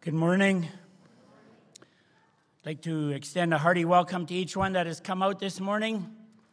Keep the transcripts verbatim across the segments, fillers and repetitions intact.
Good morning. I'd like to extend a hearty welcome to each one that has come out this morning.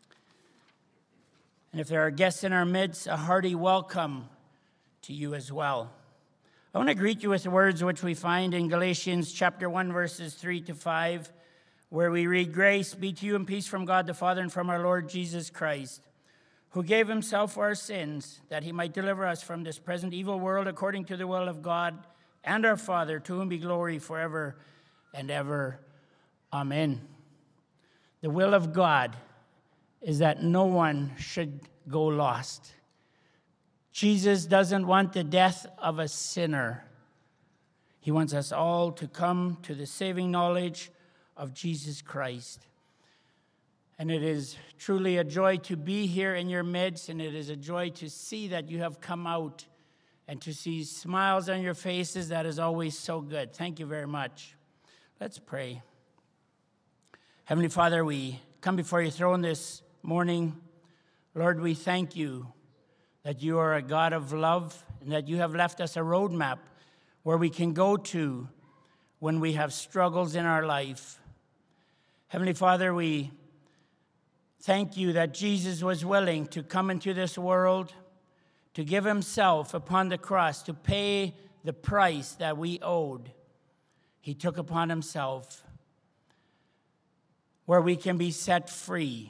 And if there are guests in our midst, a hearty welcome to you as well. I want to greet you with the words which we find in Galatians chapter one, verses three to five, where we read, "Grace be to you and peace from God the Father and from our Lord Jesus Christ, who gave himself for our sins, that he might deliver us from this present evil world according to the will of God and our Father, to whom be glory forever and ever. Amen." The will of God is that no one should go lost. Jesus doesn't want the death of a sinner. He wants us all to come to the saving knowledge of Jesus Christ. And it is truly a joy to be here in your midst, and it is a joy to see that you have come out and to see smiles on your faces. That is always so good. Thank you very much. Let's pray. Heavenly Father, we come before your throne this morning. Lord, we thank you that you are a God of love and that you have left us a roadmap where we can go to when we have struggles in our life. Heavenly Father, we thank you that Jesus was willing to come into this world, to give himself upon the cross, to pay the price that we owed. He took upon himself where we can be set free.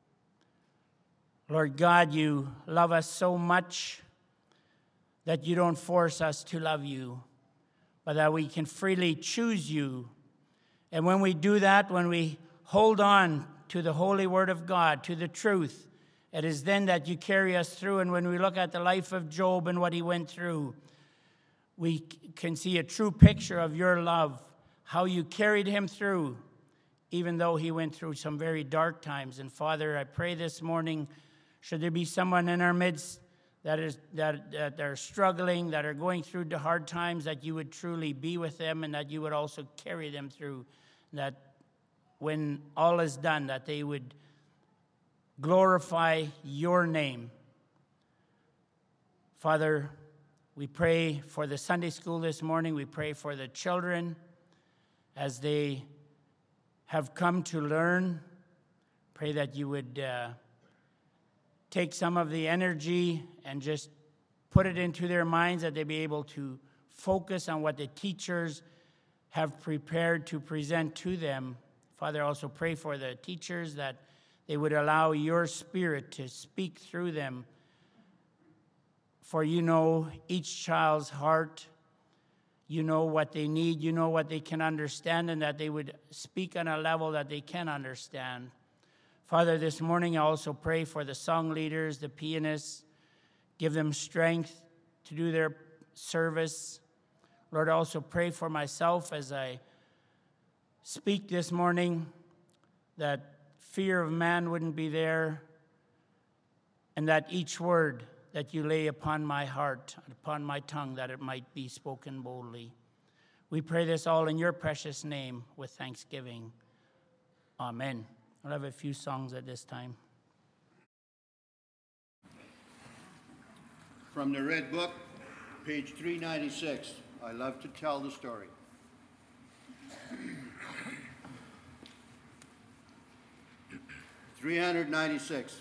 Lord God, you love us so much that you don't force us to love you, but that we can freely choose you. And when we do that, when we hold on to the holy word of God, to the truth, it is then that you carry us through. And when we look at the life of Job and what he went through, we can see a true picture of your love, how you carried him through, even though he went through some very dark times. And Father, I pray this morning, should there be someone in our midst that is that, that are struggling, that are going through the hard times, that you would truly be with them and that you would also carry them through, that when all is done, that they would glorify your name. Father, we pray for the Sunday school this morning. We pray for the children as they have come to learn. Pray that you would uh, take some of the energy and just put it into their minds, that they be able to focus on what the teachers have prepared to present to them. Father, also pray for the teachers that they would allow your Spirit to speak through them. For you know each child's heart. You know what they need. You know what they can understand, and that they would speak on a level that they can understand. Father, this morning I also pray for the song leaders, the pianists. Give them strength to do their service. Lord, I also pray for myself as I speak this morning, that fear of man wouldn't be there, and that each word that you lay upon my heart, upon my tongue, that it might be spoken boldly. We pray this all in your precious name with thanksgiving. Amen. I'll have a few songs at this time. From the Red Book, page three ninety-six. I love to tell the story. three ninety-six.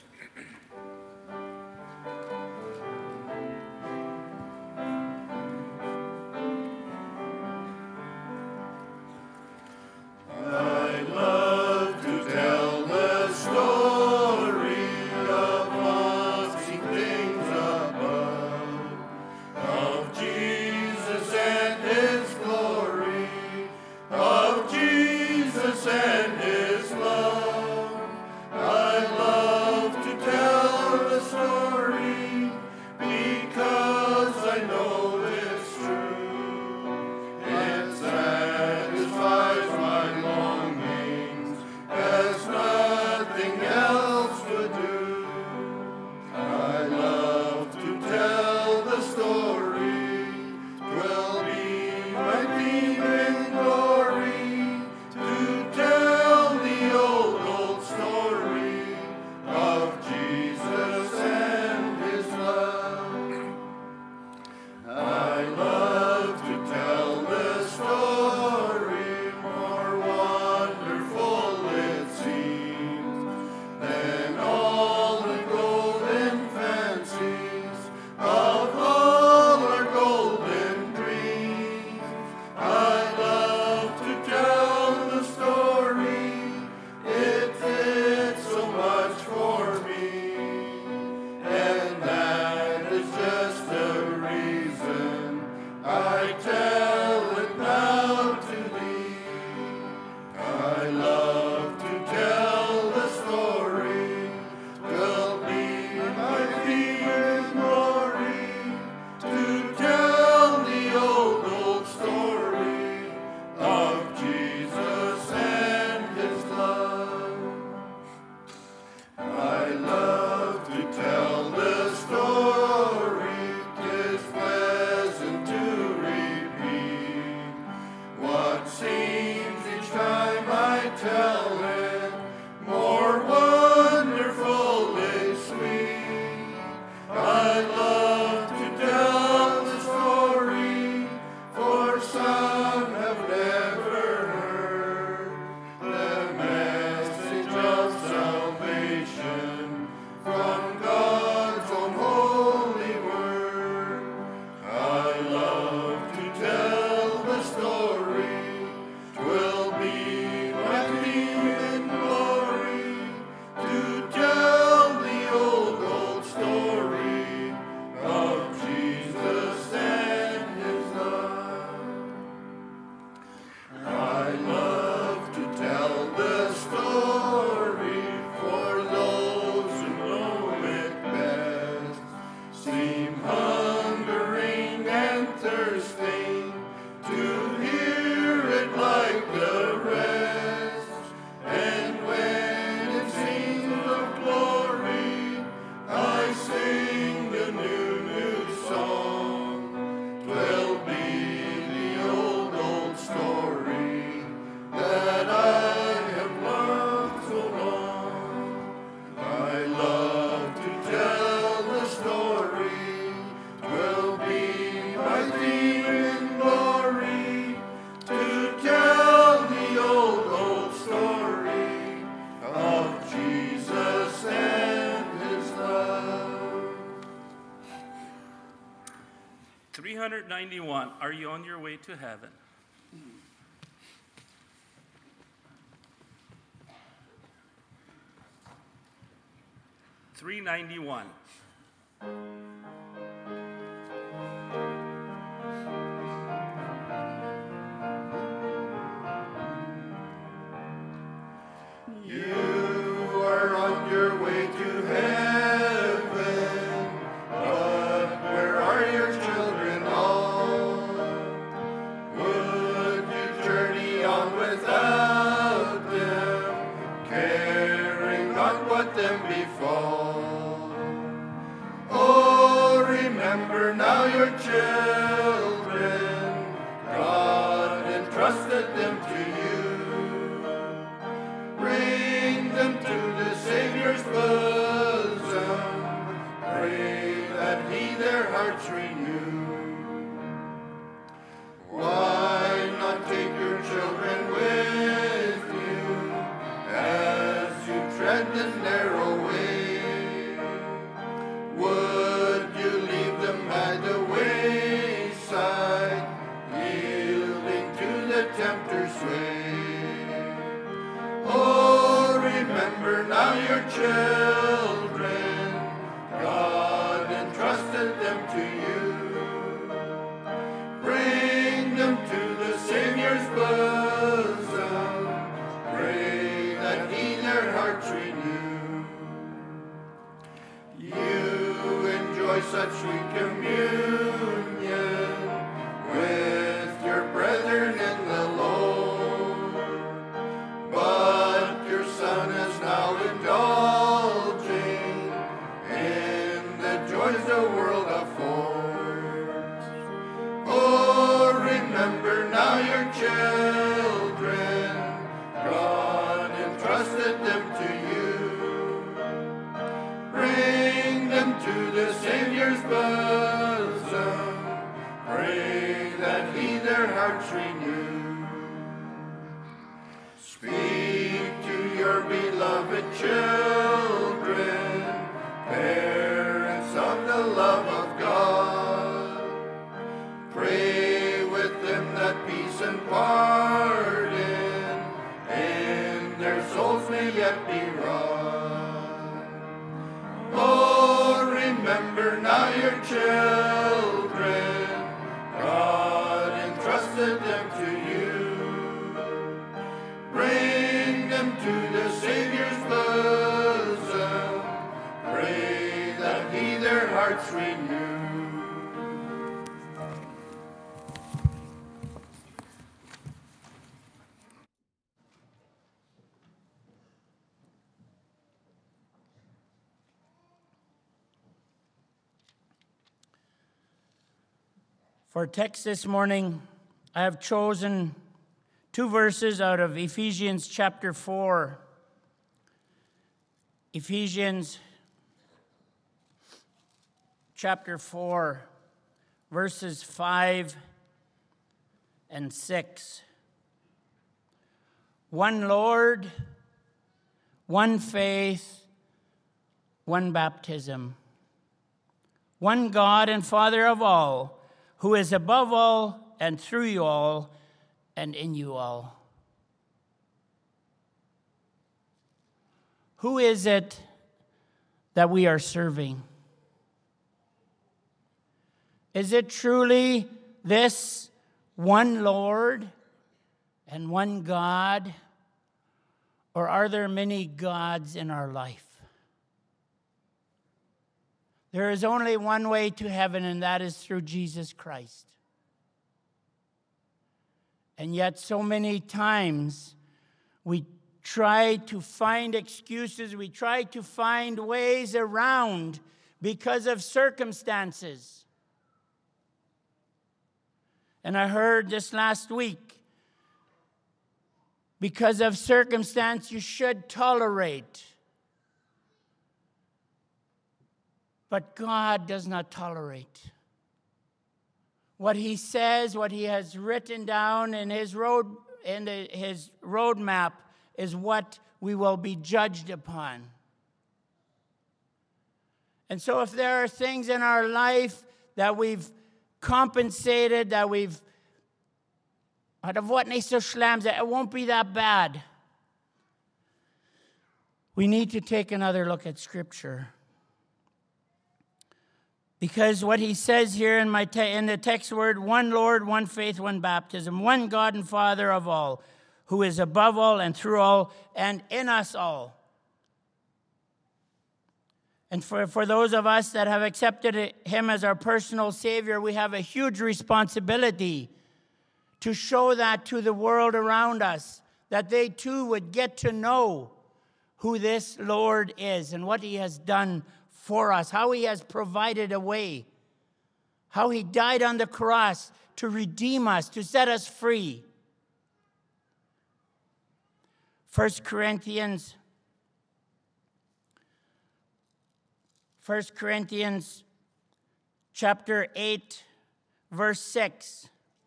And his love, I love to three hundred ninety-one, are you on your way to heaven? three ninety-one. You are on your way to heaven, but where are your children all? Would you journey on without them, caring not what them befall? Oh, remember now your children, God entrusted them to you. Bring them to the Savior's bosom, pray that He their hearts renew. Why not take your children with you as you tread the narrow way? Would you leave them by the wayside, yielding to the tempter's sway? Oh, remember now your children, God entrusted them to you. Bring them to the Savior's bosom, pray that He their hearts renew. You enjoy such sweet communion with your brethren in the Lord, but your son is now indulging in the joys the world affords. Oh, remember now your children, God entrusted them to you. Bring them to the Savior's bosom, pray that He their hearts renew. Speak to your beloved children, parents of the love of God. Pray with them that peace and pardon in their souls may yet be wrought. Oh, remember now your children, God entrusted them to you. Bring them to the Savior's bosom, pray that He their hearts renew. For text this morning, I have chosen two verses out of Ephesians chapter four. Ephesians chapter four, verses five and six. One Lord, one faith, one baptism, one God and Father of all, who is above all and through you all and in you all. Who is it that we are serving? Is it truly this one Lord and one God, or are there many gods in our life? There is only one way to heaven, and that is through Jesus Christ. And yet so many times we try to find excuses, we try to find ways around because of circumstances. And I heard this last week, because of circumstance you should tolerate. But God does not tolerate. What He says, what He has written down in His road, in His roadmap, is what we will be judged upon. And so, if there are things in our life that we've compensated, that we've out of what needs to slams, it won't be that bad. We need to take another look at Scripture. Because what he says here in my te- in the text word, one Lord, one faith, one baptism, one God and Father of all, who is above all and through all and in us all. And for, for those of us that have accepted him as our personal Savior, we have a huge responsibility to show that to the world around us, that they too would get to know who this Lord is and what he has done for us, how he has provided a way, how he died on the cross to redeem us, to set us free. First Corinthians First Corinthians chapter eight, verse six.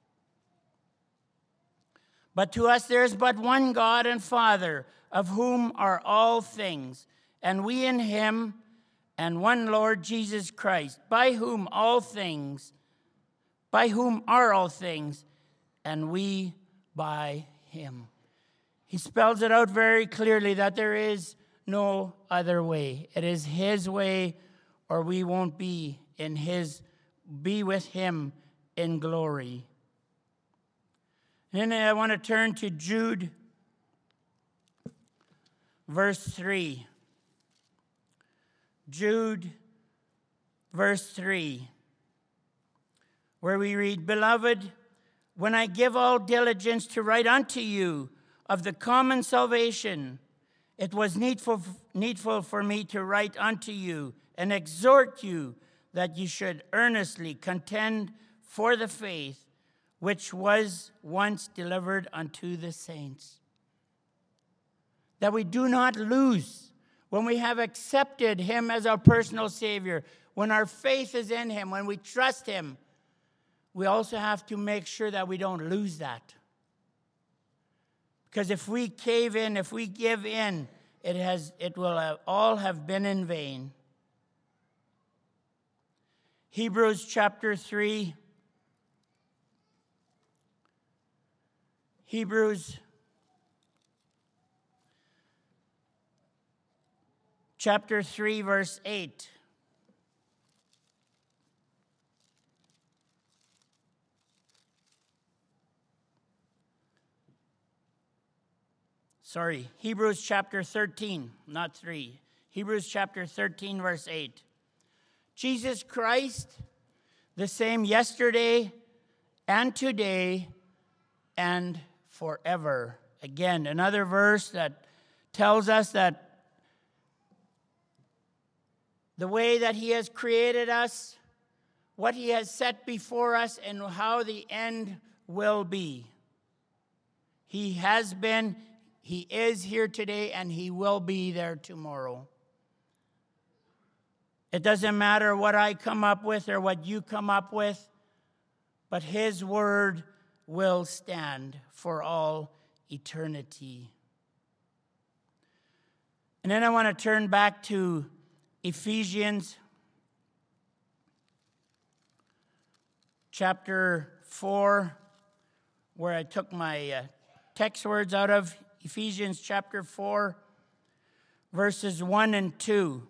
But to us there is but one God and Father, of whom are all things, and we in him, and one Lord Jesus Christ, by whom all things, by whom are all things, and we by him. He spells it out very clearly that there is no other way. It is his way, or we won't be in his, be with him in glory. And then I want to turn to Jude, verse three. Jude, verse three, where we read, Beloved, when I give all diligence to write unto you of the common salvation, it was needful, needful for me to write unto you and exhort you that you should earnestly contend for the faith which was once delivered unto the saints. That we do not lose when we have accepted him as our personal Savior, when our faith is in him, when we trust him. We also have to make sure that we don't lose that. Because if we cave in, if we give in, it has, it will have, all have been in vain. Hebrews chapter three. Hebrews chapter three, verse eight. Sorry, Hebrews chapter thirteen, not three. Hebrews chapter thirteen, verse eight. Jesus Christ, the same yesterday and today and forever. Again, another verse that tells us that the way that he has created us, what he has set before us, and how the end will be. He has been, he is here today, and he will be there tomorrow. It doesn't matter what I come up with or what you come up with, but his word will stand for all eternity. And then I want to turn back to Ephesians chapter four, where I took my uh, text words out of. Ephesians chapter four, verses one and two.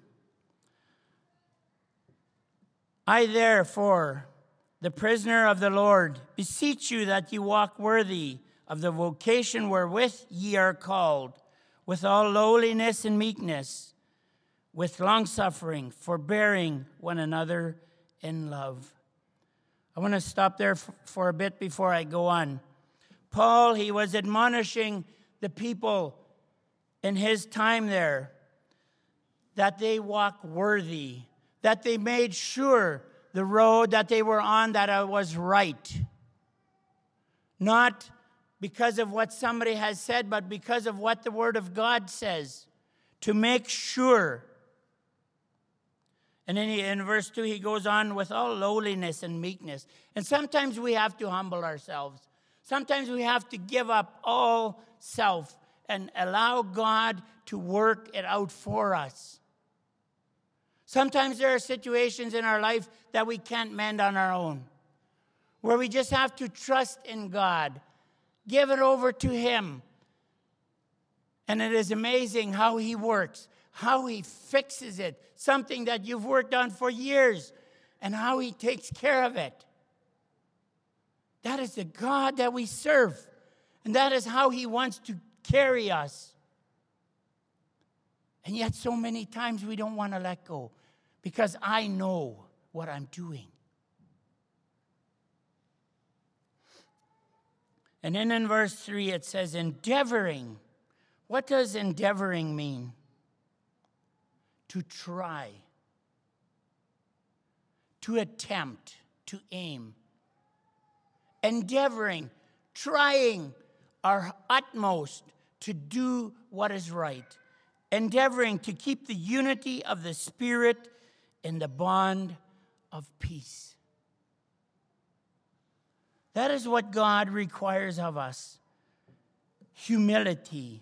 I therefore, the prisoner of the Lord, beseech you that you walk worthy of the vocation wherewith ye are called, with all lowliness and meekness, with longsuffering, forbearing one another in love. I want to stop there f- for a bit before I go on. Paul, he was admonishing the people in his time there that they walk worthy, that they made sure the road that they were on, that it was right. Not because of what somebody has said, but because of what the Word of God says, to make sure. And then he, in verse two, he goes on with all lowliness and meekness. And sometimes we have to humble ourselves. Sometimes we have to give up all self and allow God to work it out for us. Sometimes there are situations in our life that we can't mend on our own. where we just have to trust in God, give it over to Him. And it is amazing how He works, how He fixes it, something that you've worked on for years, and how He takes care of it. That is the God that we serve, and that is how He wants to carry us. And yet so many times we don't want to let go, because I know what I'm doing. And then in verse three it says, endeavoring. What does endeavoring mean? To try, to attempt, to aim. Endeavoring, trying our utmost to do what is right. Endeavoring to keep the unity of the Spirit in the bond of peace. That is what God requires of us. Humility.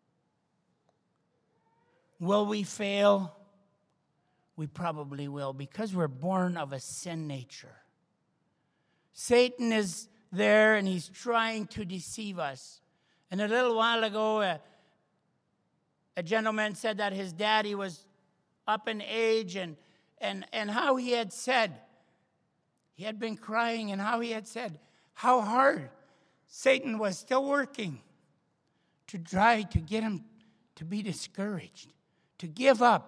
Will we fail? We probably will, because we're born of a sin nature. Satan is there and he's trying to deceive us. And a little while ago, a, a gentleman said that his daddy was up in age, and, and, and how he had said, he had been crying, and how he had said how hard Satan was still working to try to get him to be discouraged, to give up.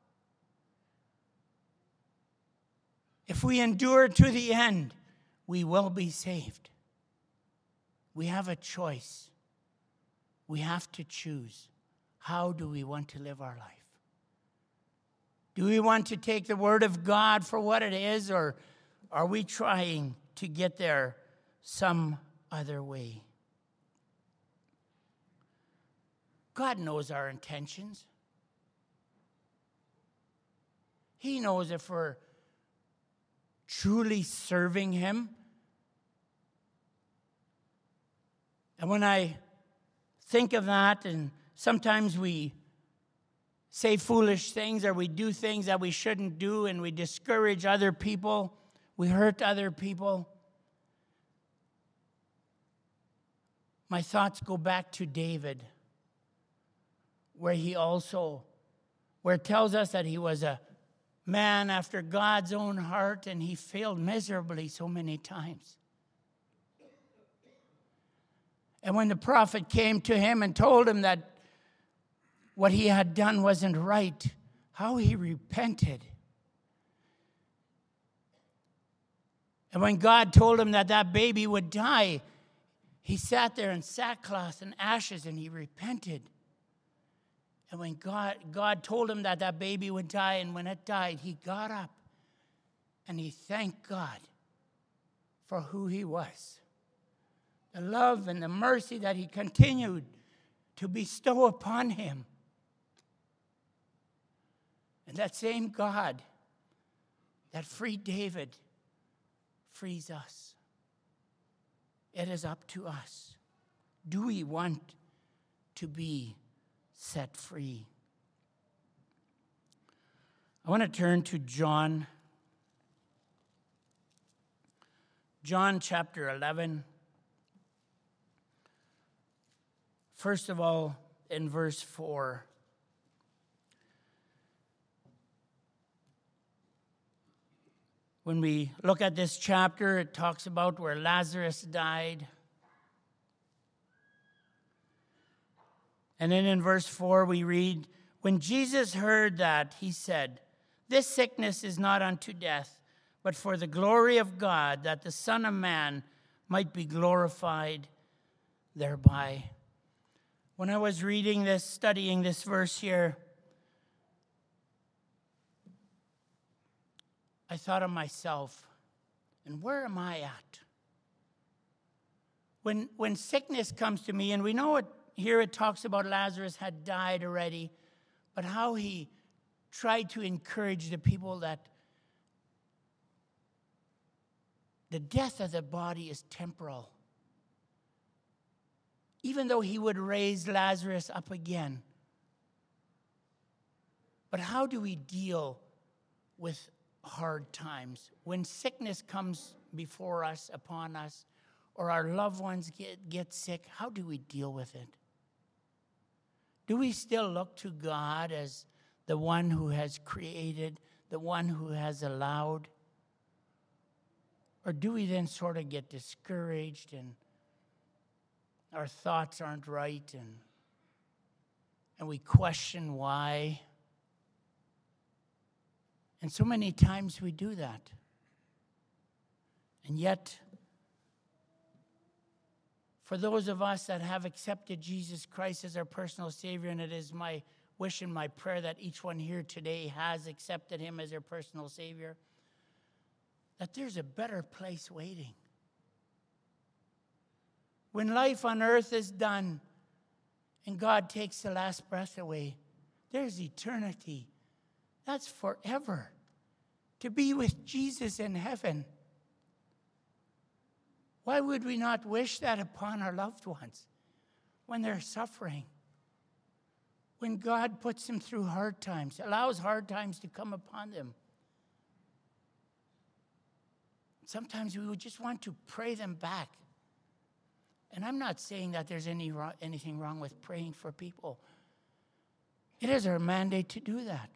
If we endure to the end, we will be saved. We have a choice. We have to choose. How do we want to live our life? Do we want to take the Word of God for what it is, or are we trying to get there some other way? God knows our intentions. He knows if we're truly serving Him. And when I think of that, and sometimes we say foolish things, or we do things that we shouldn't do, and we discourage other people, we hurt other people, my thoughts go back to David, where he also, where it tells us that he was a man after God's own heart, and he failed miserably so many times. And when the prophet came to him and told him that what he had done wasn't right, how he repented. And when God told him that that baby would die, he sat there in sackcloth and ashes, and he repented. And when God, God told him that that baby would die, and when it died, he got up and he thanked God for who he was. The love and the mercy that he continued to bestow upon him. And that same God that freed David frees us. It is up to us. Do we want to be set free? I want to turn to John. John chapter eleven. First of all, in verse four. When we look at this chapter, it talks about where Lazarus died. And then in verse four, we read, when Jesus heard that, he said, this sickness is not unto death, but for the glory of God, that the Son of Man might be glorified thereby. When I was reading this, studying this verse here, I thought of myself, and where am I at? When, when sickness comes to me, and we know it, here it talks about Lazarus had died already, but how he tried to encourage the people that the death of the body is temporal. Even though he would raise Lazarus up again. But how do we deal with hard times, when sickness comes before us, upon us, or our loved ones get, get sick, how do we deal with it? Do we still look to God as the one who has created, the one who has allowed? Or do we then sort of get discouraged and our thoughts aren't right and, and we question why? And so many times we do that. And yet, for those of us that have accepted Jesus Christ as our personal Savior, and it is my wish and my prayer that each one here today has accepted him as their personal Savior, that there's a better place waiting. When life on earth is done and God takes the last breath away, there's eternity. That's forever. To be with Jesus in heaven. Why would we not wish that upon our loved ones when they're suffering? When God puts them through hard times, allows hard times to come upon them. Sometimes we would just want to pray them back. And I'm not saying that there's any anything wrong with praying for people. It is our mandate to do that.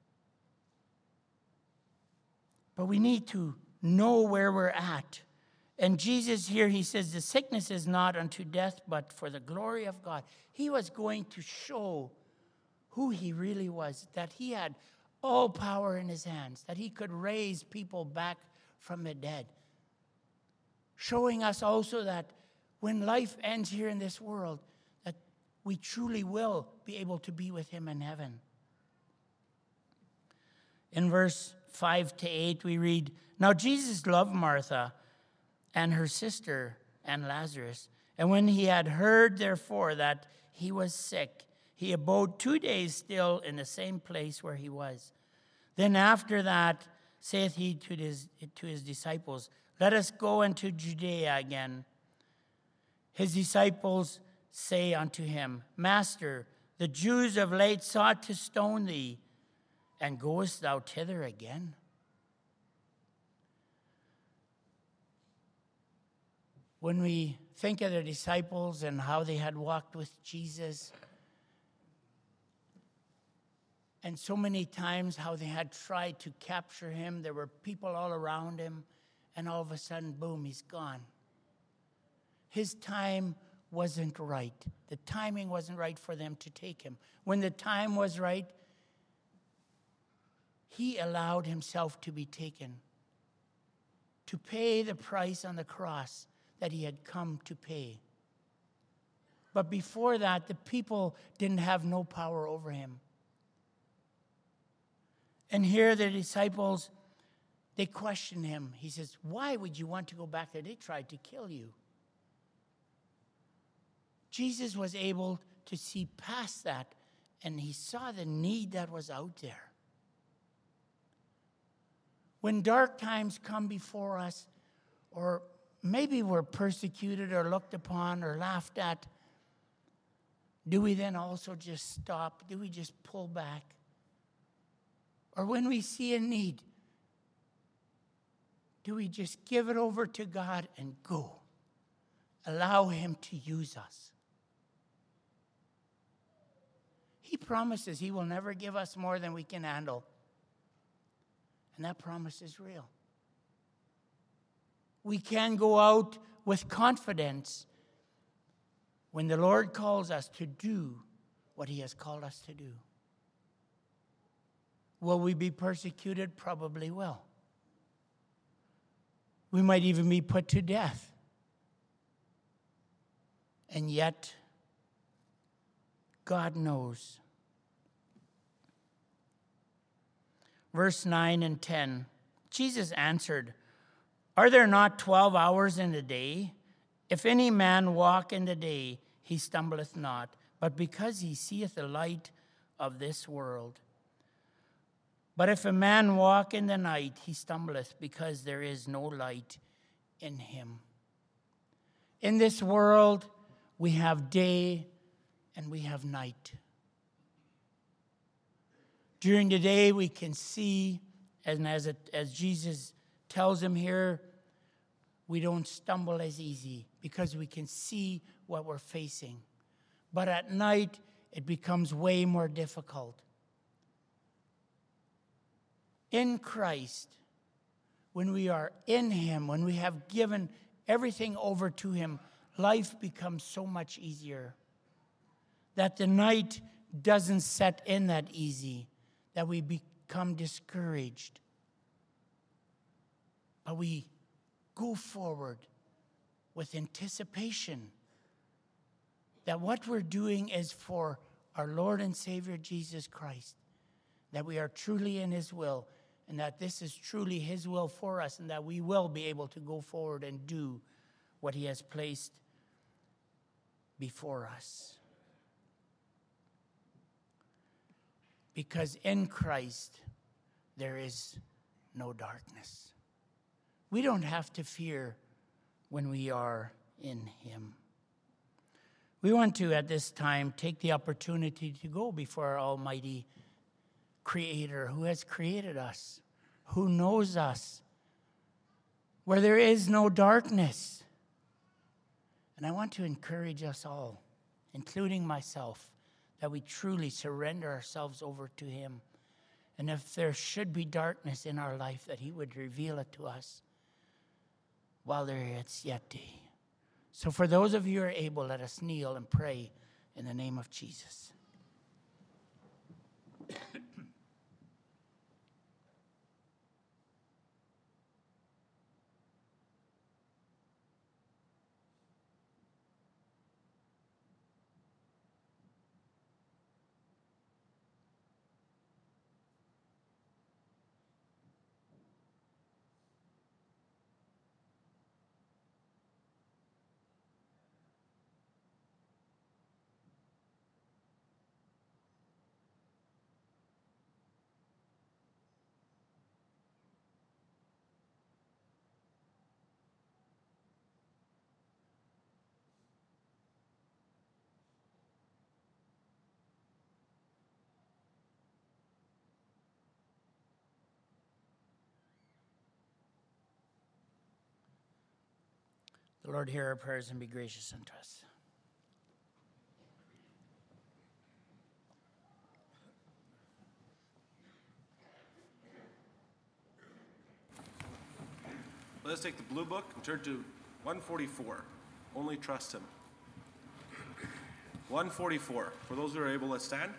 But we need to know where we're at. And Jesus here, he says, the sickness is not unto death, but for the glory of God. He was going to show who he really was, that he had all power in his hands, that he could raise people back from the dead. Showing us also that when life ends here in this world, that we truly will be able to be with him in heaven. In verse five to eight, we read, Now Jesus loved Martha and her sister and Lazarus. And when he had heard, therefore, that he was sick, he abode two days still in the same place where he was. Then after that, saith he to his, to his disciples, Let us go into Judea again. His disciples say unto him, Master, the Jews of late sought to stone thee, and goest thou thither again? When we think of the disciples and how they had walked with Jesus, and so many times how they had tried to capture him, there were people all around him, and all of a sudden, boom, he's gone. His time wasn't right. The timing wasn't right for them to take him. When the time was right, he allowed himself to be taken, to pay the price on the cross that he had come to pay. But before that, the people didn't have no power over him. And here the disciples, they question him. He says, why would you want to go back there? They tried to kill you. Jesus was able to see past that, and he saw the need that was out there. When dark times come before us, or maybe we're persecuted or looked upon or laughed at, do we then also just stop? Do we just pull back? Or when we see a need, do we just give it over to God and go? Allow him to use us. He promises he will never give us more than we can handle. And that promise is real. We can go out with confidence when the Lord calls us to do what he has called us to do. Will we be persecuted? Probably will. We might even be put to death. And yet, God knows. Verse nine and ten, Jesus answered, Are there not twelve hours in the day? If any man walk in the day, he stumbleth not, but because he seeth the light of this world. But if a man walk in the night, he stumbleth, because there is no light in him. In this world, we have day and we have night. During the day, we can see And as, it, as Jesus tells him here, we don't stumble as easy because we can see what we're facing. But at night, it becomes way more difficult. In Christ, when we are in him, when we have given everything over to him, life becomes so much easier. That the night doesn't set in that easy, that we become discouraged. But we go forward with anticipation that what we're doing is for our Lord and Savior Jesus Christ, that we are truly in his will, and that this is truly his will for us, and that we will be able to go forward and do what he has placed before us. Because in Christ, there is no darkness. We don't have to fear when we are in him. We want to, at this time, take the opportunity to go before our Almighty Creator who has created us, who knows us, where there is no darkness. And I want to encourage us all, including myself, that we truly surrender ourselves over to him. And if there should be darkness in our life, that he would reveal it to us while there is yet day. So for those of you who are able, let us kneel and pray in the name of Jesus. The Lord hear our prayers and be gracious unto us. Let us take the blue book and turn to one forty-four. Only trust him. one forty-four. For those who are able, let's stand.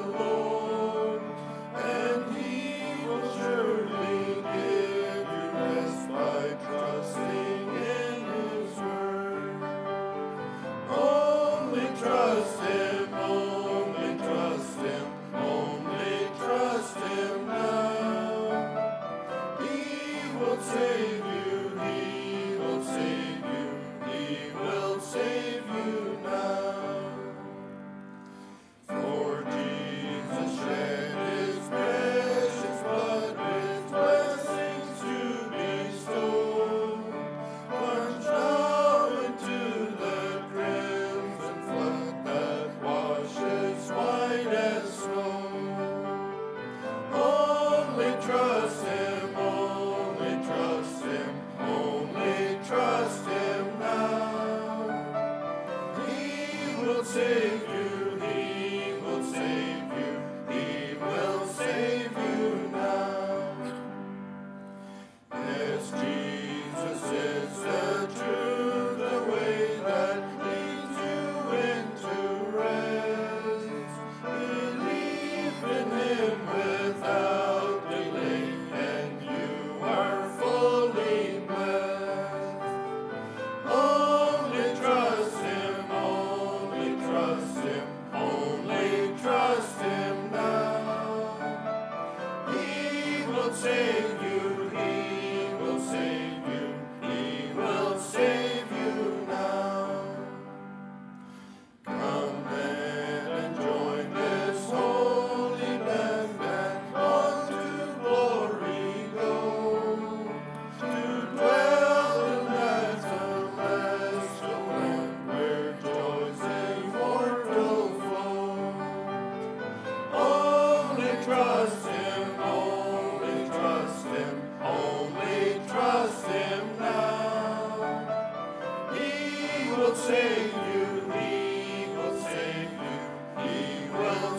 Surely give you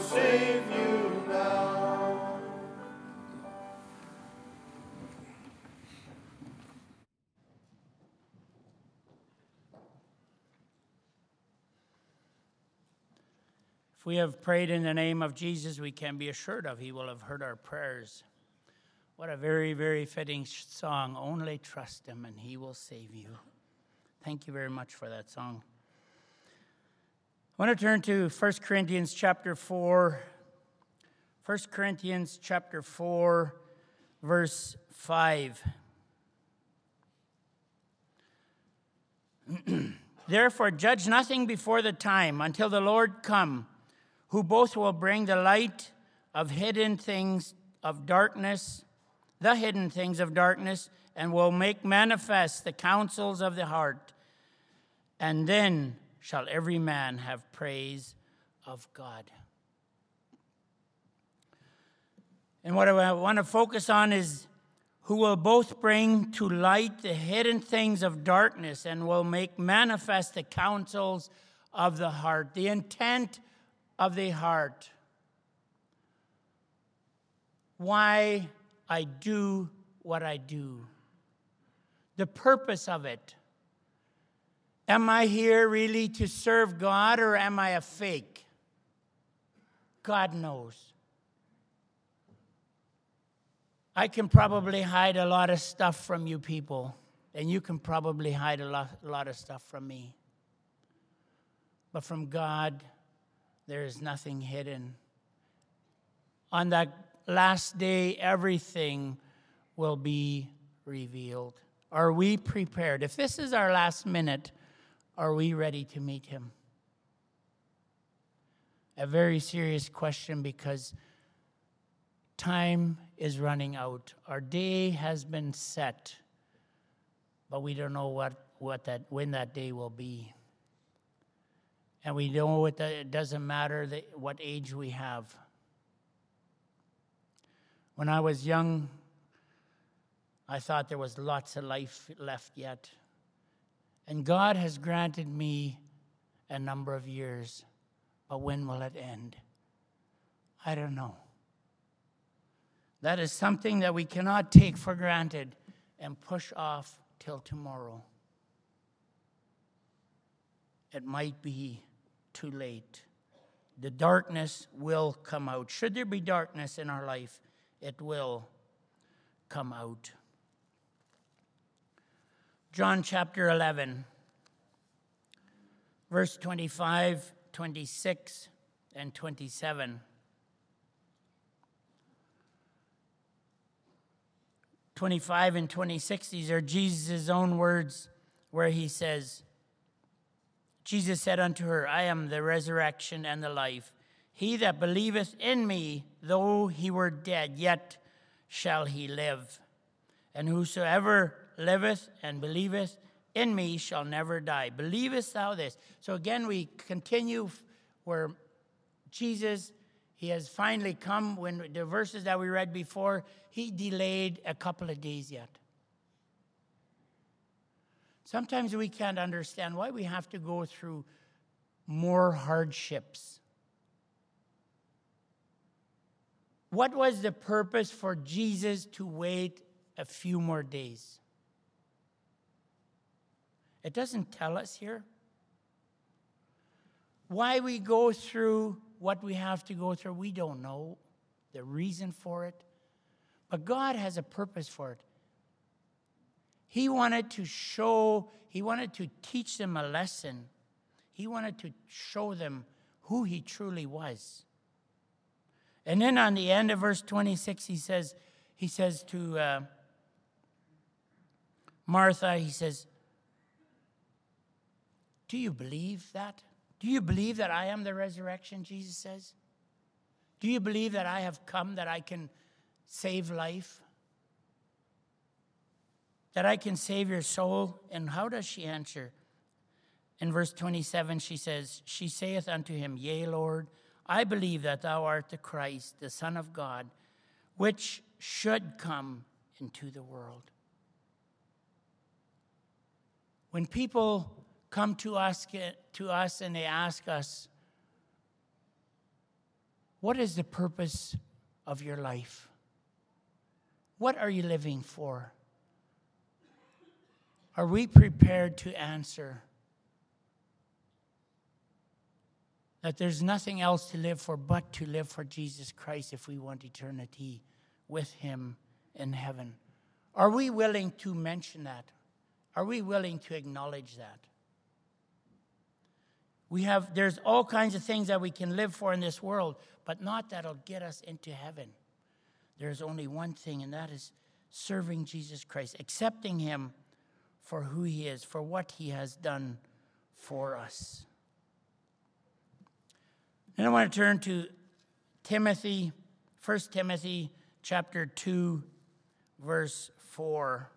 save you now. If we have prayed in the name of Jesus, we can be assured of he will have heard our prayers. What a very, very fitting song. Only trust him and he will save you. Thank you very much for that song. I want to turn to First Corinthians chapter four. First Corinthians chapter four, verse five. Therefore, judge nothing before the time until the Lord come, who both will bring the light of hidden things of darkness, the hidden things of darkness, and will make manifest the counsels of the heart. And then shall every man have praise of God. And what I want to focus on is who will both bring to light the hidden things of darkness and will make manifest the counsels of the heart, the intent of the heart. Why I do what I do. The purpose of it. Am I here really to serve God or am I a fake? God knows. I can probably hide a lot of stuff from you people, and you can probably hide a lot, a lot of stuff from me. But from God, there is nothing hidden. On that last day, everything will be revealed. Are we prepared? If this is our last minute, are we ready to meet him? A very serious question because time is running out. Our day has been set, but we don't know what, what that when that day will be. And we know it, it doesn't matter the, what age we have. When I was young, I thought there was lots of life left yet. And God has granted me a number of years. But when will it end? I don't know. That is something that we cannot take for granted and push off till tomorrow. It might be too late. The darkness will come out. Should there be darkness in our life, it will come out. John chapter eleven, verse twenty-five, twenty-six, and twenty-seven. twenty-five and twenty-six, these are Jesus' own words where he says, Jesus said unto her, I am the resurrection and the life. He that believeth in me, though he were dead, yet shall he live. And whosoever liveth and believeth in me shall never die. Believest thou this? So again, we continue where Jesus, he has finally come. When the verses that we read before, he delayed a couple of days yet. Sometimes we can't understand why we have to go through more hardships. What was the purpose for Jesus to wait a few more days? It doesn't tell us here. Why we go through what we have to go through, we don't know the reason for it. But God has a purpose for it. He wanted to show, he wanted to teach them a lesson. He wanted to show them who he truly was. And then on the end of verse twenty-six, he says, he says to uh, Martha, he says, do you believe that? Do you believe that I am the resurrection, Jesus says? Do you believe that I have come, that I can save life? That I can save your soul? And how does she answer? In verse twenty-seven, she says, she saith unto him, Yea, Lord, I believe that thou art the Christ, the Son of God, which should come into the world. When people come to us, to us and they ask us, What is the purpose of your life? What are you living for? Are we prepared to answer that there's nothing else to live for but to live for Jesus Christ if we want eternity with him in heaven? Are we willing to mention that? Are we willing to acknowledge that? We have, there's all kinds of things that we can live for in this world, but not that'll get us into heaven. There's only one thing, and that is serving Jesus Christ, accepting him for who he is, for what he has done for us. And I want to turn to Timothy, First Timothy chapter two, verse four,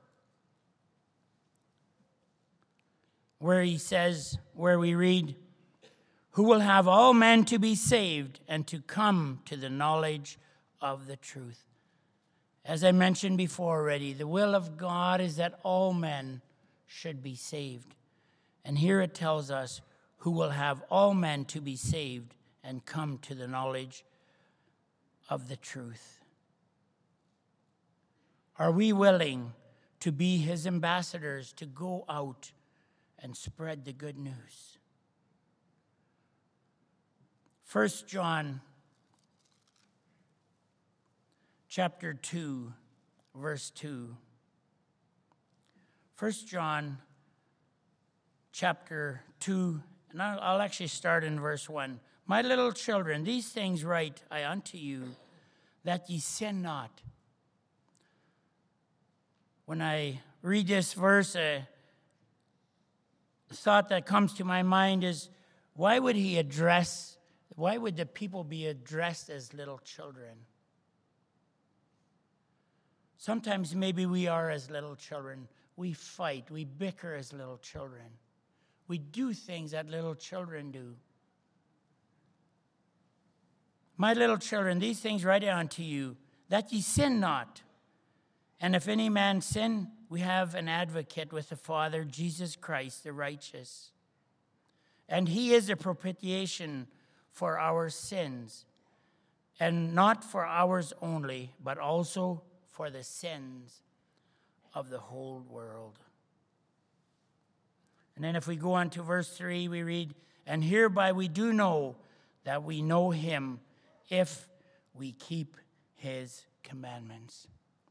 where he says, where we read, who will have all men to be saved and to come to the knowledge of the truth. As I mentioned before already, the will of God is that all men should be saved. And here it tells us who will have all men to be saved and come to the knowledge of the truth. Are we willing to be his ambassadors, to go out and spread the good news? First John chapter two, verse two. First John chapter two, and I'll, I'll actually start in verse one. My little children, these things write I unto you, that ye sin not. When I read this verse, a thought that comes to my mind is, why would he address, why would the people be addressed as little children? Sometimes maybe we are as little children. We fight, we bicker as little children. We do things that little children do. My little children, these things write I unto you, that ye sin not. And if any man sin, we have an advocate with the Father, Jesus Christ, the righteous. And he is a propitiation for our sins, and not for ours only, but also for the sins of the whole world. And then if we go on to verse three, we read, and hereby we do know that we know him, if we keep his commandments.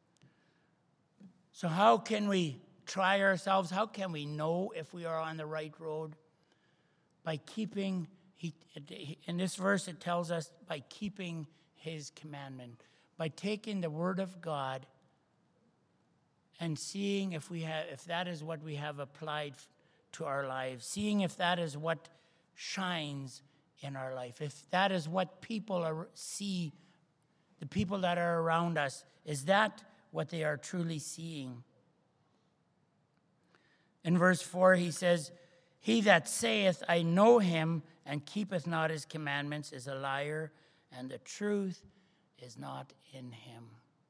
So how can we try ourselves? How can we know if we are on the right road? By keeping, he, in this verse it tells us, by keeping his commandment. By taking the word of God and seeing if we have, if that is what we have applied to our lives, seeing if that is what shines in our life, if that is what people are, see, the people that are around us, is that what they are truly seeing? In verse four, he says, he that saith, I know him, and keepeth not his commandments, is a liar, and the truth is not in him.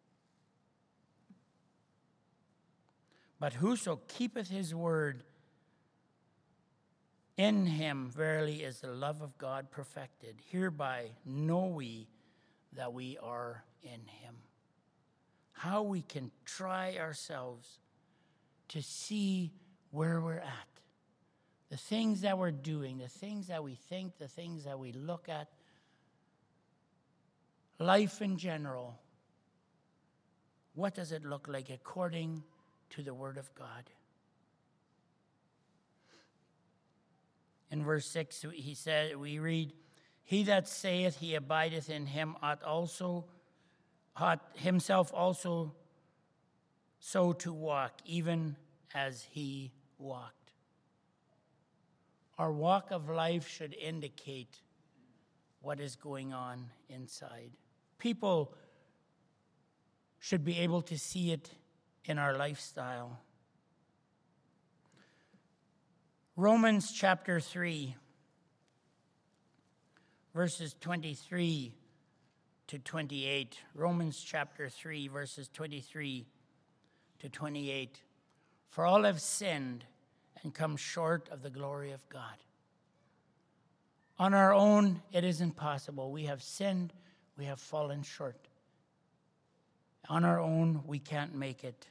But whoso keepeth his word, in him verily is the love of God perfected. Hereby know we that we are in him. How we can try ourselves to see where we're at. The things that we're doing, the things that we think, the things that we look at, life in general. What does it look like according to the word of God? In verse six, he said, we read, he that saith he abideth in him ought also, ought himself also so to walk, even as he walked. Our walk of life should indicate what is going on inside. People should be able to see it in our lifestyle. Romans chapter three, verses twenty-three to twenty-eight. Romans chapter three, verses twenty-three to twenty-eight. For all have sinned and come short of the glory of God. On our own, it is impossible. We have sinned. we have fallen short. On our own, we can't make it.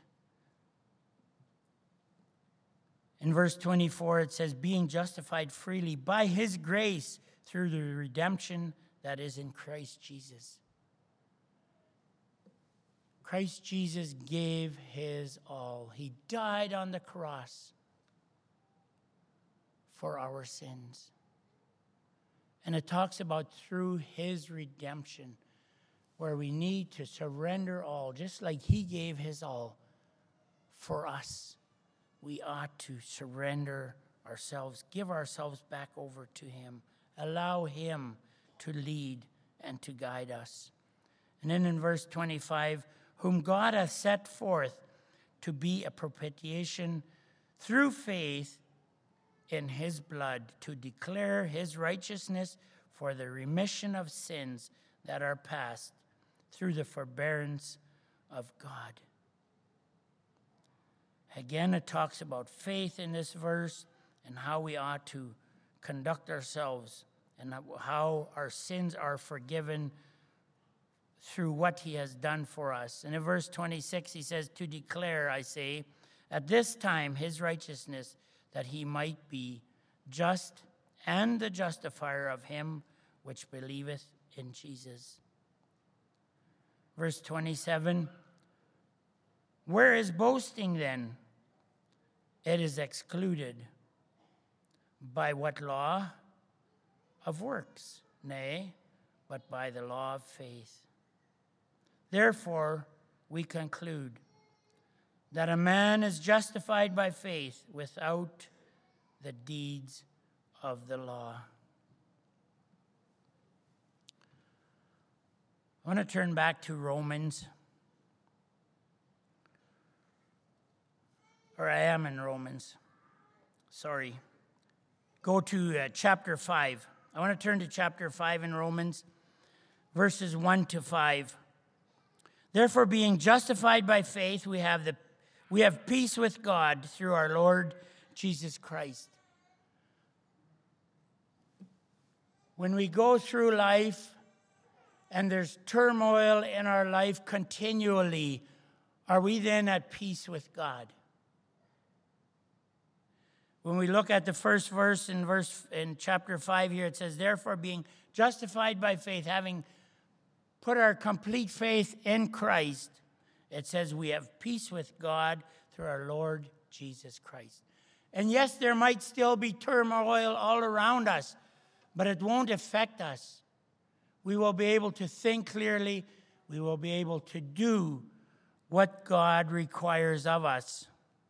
In verse twenty-four, it says, being justified freely by his grace through the redemption that is in Christ Jesus. Christ Jesus gave his all. He died on the cross for our sins. And it talks about through his redemption, where we need to surrender all, just like he gave his all for us. We ought to surrender ourselves, give ourselves back over to him, allow him to lead and to guide us. And then in verse twenty-five, whom God hath set forth to be a propitiation through faith in his blood, to declare his righteousness for the remission of sins that are past through the forbearance of God. Again, it talks about faith in this verse and how we ought to conduct ourselves and how our sins are forgiven through what he has done for us. And in verse twenty-six, he says, to declare, I say, at this time his righteousness, that he might be just and the justifier of him which believeth in Jesus. Verse twenty-seven, where is boasting then? It is excluded. By what law? Of works, nay, but by the law of faith. Therefore, we conclude that a man is justified by faith without the deeds of the law. I want to turn back to Romans. Or I am in Romans. Sorry. Go to uh, chapter five. I want to turn to chapter five in Romans, verses one to five. Therefore, being justified by faith, we have the we have peace with God through our Lord Jesus Christ. When we go through life and there's turmoil in our life continually, are we then at peace with God? When we look at the first verse in verse in chapter five here, it says, therefore, being justified by faith, having put our complete faith in Christ, it says we have peace with God through our Lord Jesus Christ. And yes, there might still be turmoil all around us, but it won't affect us. We will be able to think clearly. We will be able to do what God requires of us.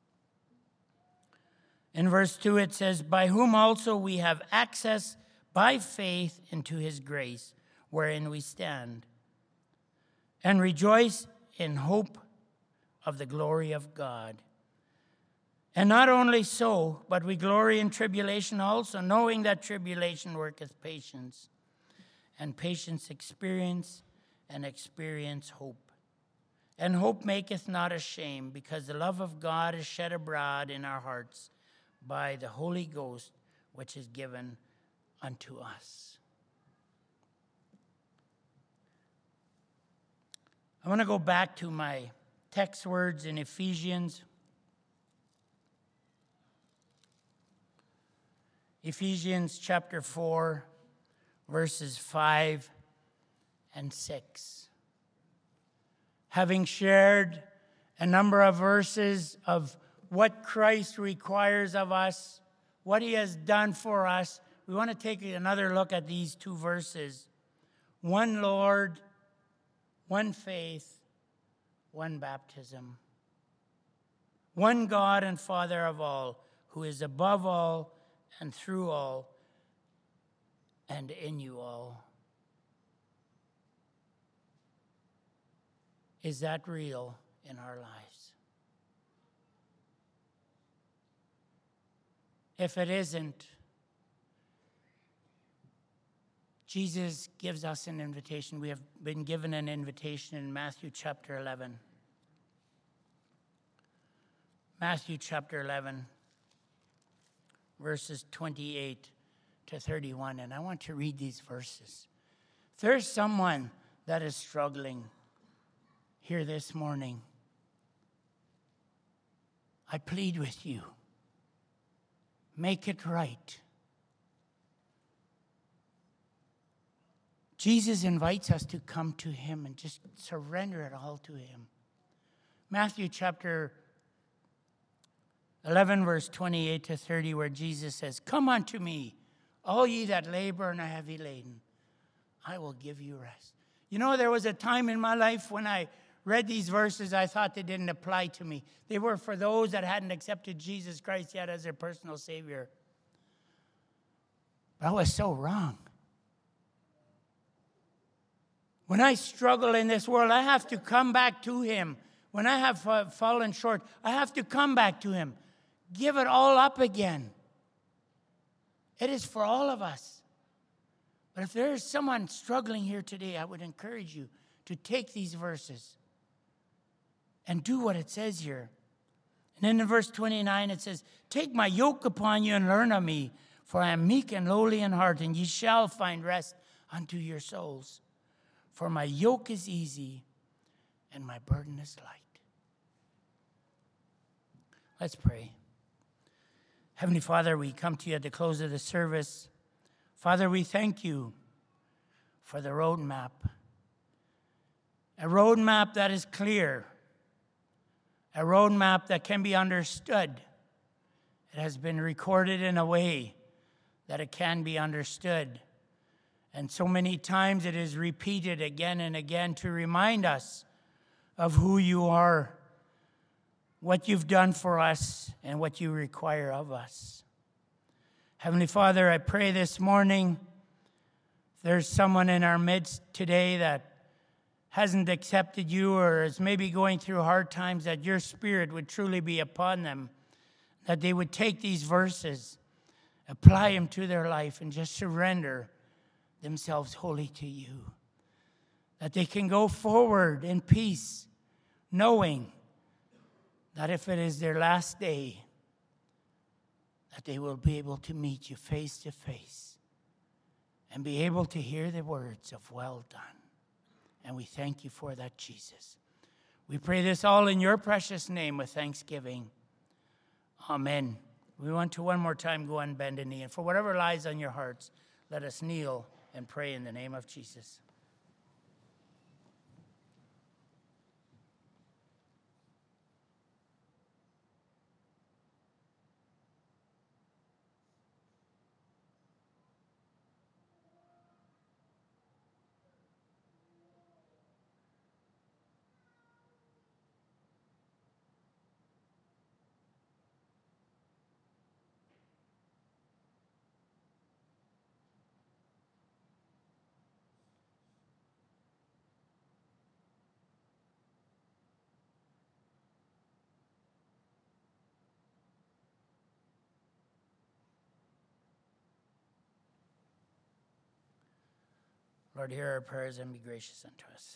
In verse two, it says, by whom also we have access by faith into his grace, wherein we stand, and rejoice in hope of the glory of God. And not only so, but we glory in tribulation also, knowing that tribulation worketh patience, and patience experience, and experience hope. And hope maketh not ashamed, because the love of God is shed abroad in our hearts by the Holy Ghost, which is given unto us. I want to go back to my text words in Ephesians. Ephesians chapter four, verses five and six. Having shared a number of verses of what Christ requires of us, what he has done for us, we want to take another look at these two verses. One Lord, one faith, one baptism. One God and Father of all, who is above all and through all and in you all. Is that real in our lives? If it isn't, Jesus gives us an invitation. We have been given an invitation in Matthew chapter eleven. Matthew chapter eleven, verses twenty-eight to thirty-one. And I want to read these verses. If there's someone that is struggling here this morning, I plead with you, make it right. Jesus invites us to come to him and just surrender it all to him. Matthew chapter eleven, verse twenty-eight to thirty, where Jesus says, "Come unto me, all ye that labor and are heavy laden, I will give you rest." You know, there was a time in my life when I read these verses, I thought they didn't apply to me. They were for those that hadn't accepted Jesus Christ yet as their personal Savior. But I was so wrong. When I struggle in this world, I have to come back to him. When I have uh, fallen short, I have to come back to him. Give it all up again. It is for all of us. But if there is someone struggling here today, I would encourage you to take these verses and do what it says here. And then in verse twenty-nine, it says, "Take my yoke upon you and learn of me, for I am meek and lowly in heart, and ye shall find rest unto your souls. For my yoke is easy and my burden is light." Let's pray. Heavenly Father, we come to you at the close of the service. Father, we thank you for the roadmap. A roadmap that is clear. A roadmap that can be understood. It has been recorded in a way that it can be understood. And so many times it is repeated again and again to remind us of who you are, what you've done for us, and what you require of us. Heavenly Father, I pray this morning, if there's someone in our midst today that hasn't accepted you or is maybe going through hard times, that your Spirit would truly be upon them, that they would take these verses, apply them to their life, and just surrender themselves wholly to you. That they can go forward in peace, knowing that if it is their last day, that they will be able to meet you face to face and be able to hear the words of "well done." And we thank you for that, Jesus. We pray this all in your precious name with thanksgiving. Amen. We want to one more time go and bend a knee. And for whatever lies on your hearts, let us kneel and pray in the name of Jesus. Lord, hear our prayers and be gracious unto us.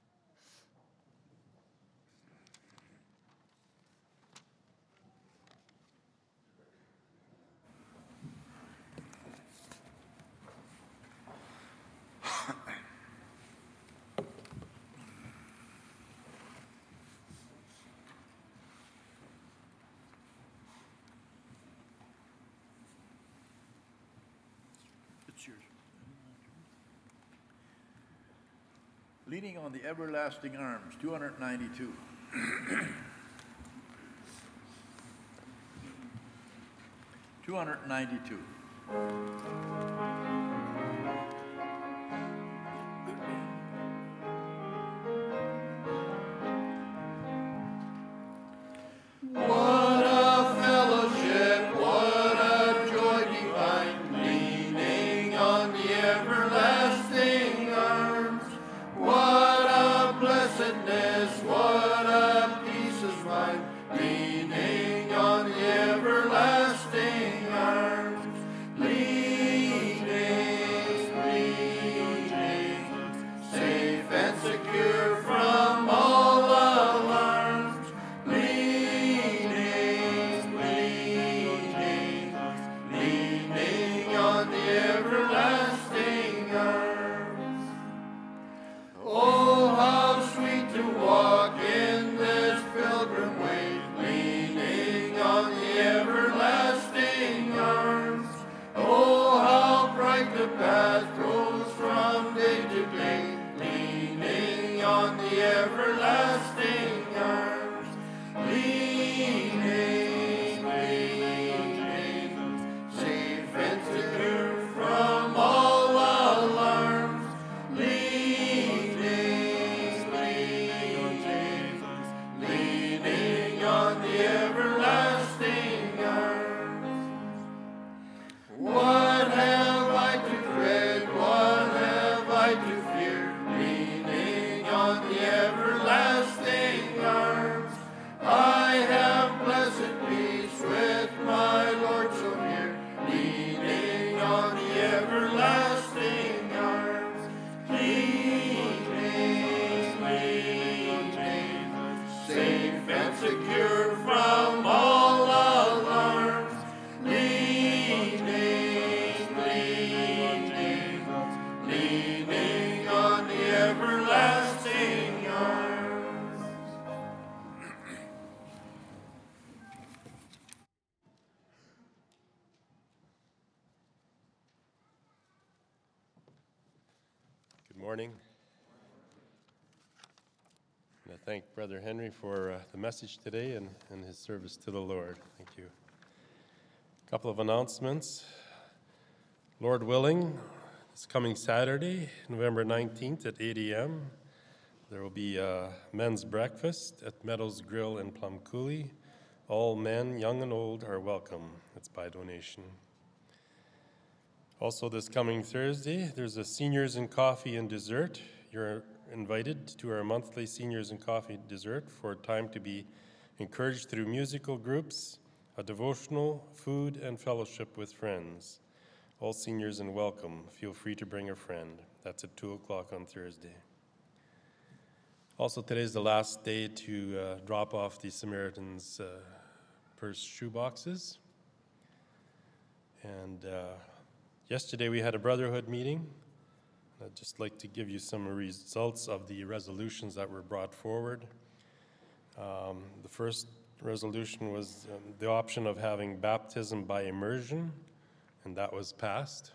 It's yours. Leaning on the everlasting arms, two hundred ninety-two. two hundred ninety-two. What a fellowship, what a joy divine, leaning on the everlasting arms. What a blessedness, what a peace of mind, leaning on the everlasting arms. Leaning, leaning, safe and secure from all alarms. Leaning, leaning, leaning on the everlasting arms. Oh, on the everlasting arms, leaning, leaning, safe and secure from all alarms, leaning, leaning, leaning on the everlasting arms. What have I to dread? What have I to fear? Leaning on the everlasting arms, I have blessed peace with my Lord so near. Leaning on the everlasting arms, leaning, leaning, safe and secure from all alarms, leaning, leaning, leaning on the everlasting arms. Good morning. And I thank Brother Henry for uh, the message today and, and his service to the Lord. Thank you. A couple of announcements. Lord willing, this coming Saturday, November nineteenth at eight a.m., there will be a men's breakfast at Meadows Grill in Plum Coulee. All men, young and old, are welcome. It's by donation. Also, this coming Thursday, there's a Seniors and Coffee and Dessert. You're invited to our monthly Seniors and Coffee Dessert for a time to be encouraged through musical groups, a devotional, food, and fellowship with friends. All seniors and welcome. Feel free to bring a friend. That's at two o'clock on Thursday. Also, today is the last day to uh, drop off the Samaritan's uh, purse shoe boxes. And uh, yesterday we had a brotherhood meeting. I'd just like to give you some results of the resolutions that were brought forward. Um, the first resolution was um, the option of having baptism by immersion, and that was passed.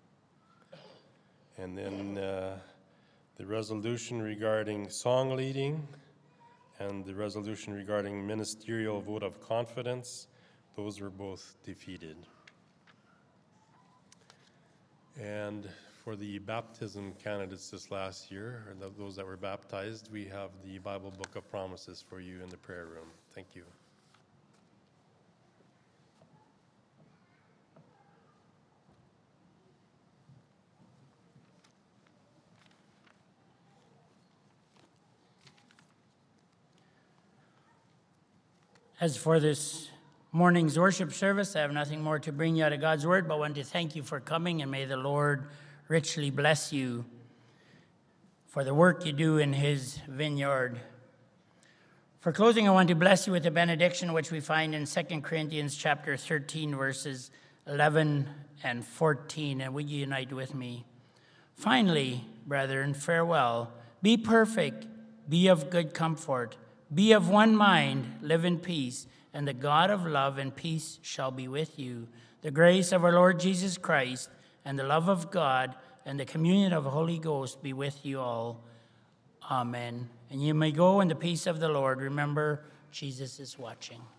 And then uh, the resolution regarding song leading and the resolution regarding ministerial vote of confidence, those were both defeated. And for the baptism candidates this last year, or those that were baptized, we have the Bible Book of Promises for you in the prayer room. Thank you. As for this morning's worship service, I have nothing more to bring you out of God's word, but want to thank you for coming, and may the Lord richly bless you for the work you do in his vineyard. For closing, I want to bless you with a benediction which we find in Second Corinthians chapter thirteen, verses eleven and fourteen, and would you unite with me? Finally, brethren, farewell. Be perfect, be of good comfort, be of one mind, live in peace, and the God of love and peace shall be with you. The grace of our Lord Jesus Christ and the love of God and the communion of the Holy Ghost be with you all. Amen. And you may go in the peace of the Lord. Remember, Jesus is watching.